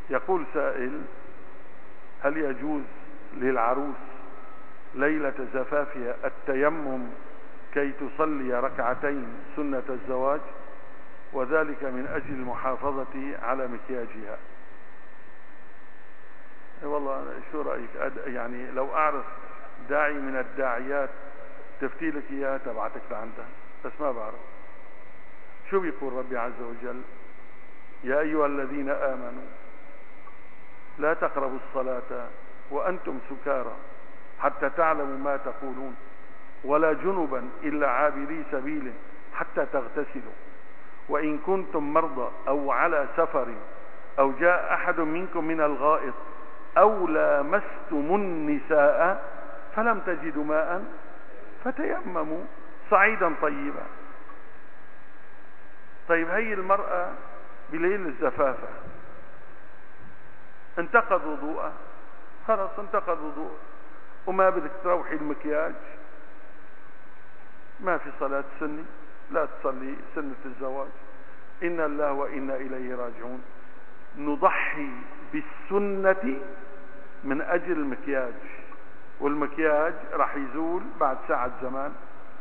يقول سائل: هل يجوز للعروس ليلة زفافها التيمم كي تصلي ركعتين سنة الزواج، وذلك من أجل المحافظة على مكياجها؟ والله شو رأيك؟ يعني لو أعرف داعي من الداعيات تفتي لك إياها تبعتك لعندها، بس ما بعرف. شو بيقول ربي عز وجل؟ يا أيها الذين آمنوا لا تقربوا الصلاة وأنتم سكارى حتى تعلموا ما تقولون ولا جنبا إلا عابري سبيل حتى تغتسلوا وإن كنتم مرضى أو على سفر أو جاء أحد منكم من الغائط أو لامستم النساء فلم تجدوا ماء فتيمموا صعيدا طيبا. طيب هي المرأة بليل الزفافة انتقض وضوءها، خلاص انتقض وضوء وما بدك تروحي المكياج، ما في صلاة سنة، لا تصلي سنة الزواج. إن الله وإنا إليه راجعون. نضحي بالسنة من أجل المكياج، والمكياج راح يزول بعد ساعة زمان.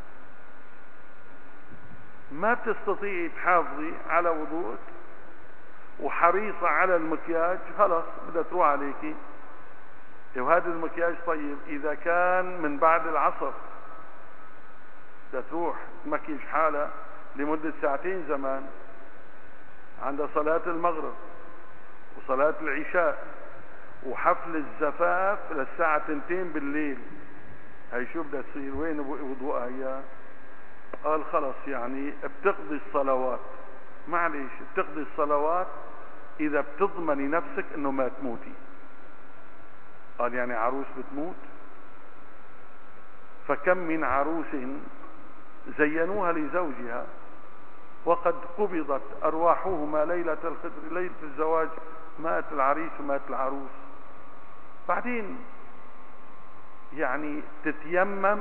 ما بتستطيعي تحافظي على وضوءك وحريصة على المكياج، خلاص بدها تروح عليكي. وهذا المكياج طيب إذا كان من بعد العصر، بدها تروح تمكيج حالها لمدة ساعتين زمان، عند صلاة المغرب وصلاة العشاء وحفل الزفاف للساعة 2 بالليل. هاي شو بدها تصير؟ وين وضوءها اياه؟ قال خلص يعني بتقضي الصلوات، معليش بتقضي الصلوات اذا بتضمني نفسك انه ما تموتي. قال يعني عروس بتموت؟ فكم من عروس زينوها لزوجها وقد قبضت أرواحهما ليلة الخدر، ليلة الزواج مات العريس ومات العروس. بعدين يعني تتيمم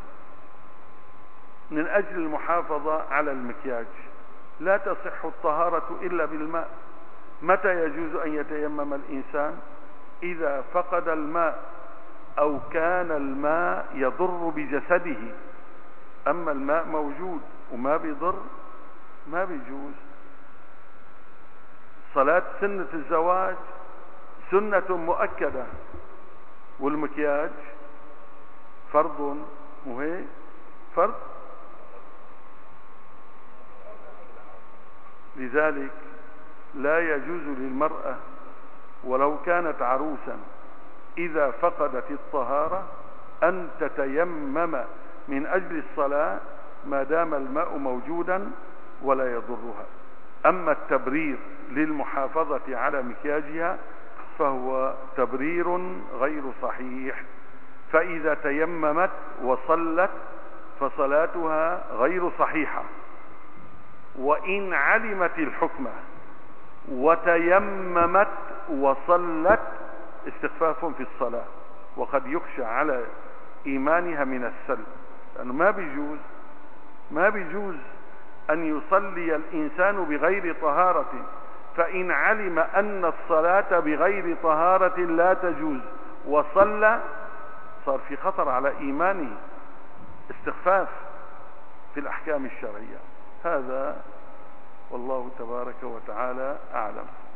من أجل المحافظة على المكياج. لا تصح الطهارة إلا بالماء. متى يجوز أن يتيمم الإنسان؟ إذا فقد الماء أو كان الماء يضر بجسده. أما الماء موجود وما بيضر ما بيجوز. صلاة سنة الزواج سنة مؤكدة، والمكياج فرض، مو هيك؟ فرض. لذلك لا يجوز للمرأة ولو كانت عروسا إذا فقدت الطهارة أن تتيمم من أجل الصلاة ما دام الماء موجودا ولا يضرها. أما التبرير للمحافظة على مكياجها فهو تبرير غير صحيح. فإذا تيممت وصلت فصلاتها غير صحيحة. وإن علمت الحكم وتيممت وصلت استخفاف في الصلاة، وقد يخشى على إيمانها من السلب، لأنه ما بيجوز أن يصلي الإنسان بغير طهارة. فإن علم أن الصلاة بغير طهارة لا تجوز وصلى صار في خطر على إيمانه، استخفاف في الأحكام الشرعية. هذا والله تبارك وتعالى أعلم.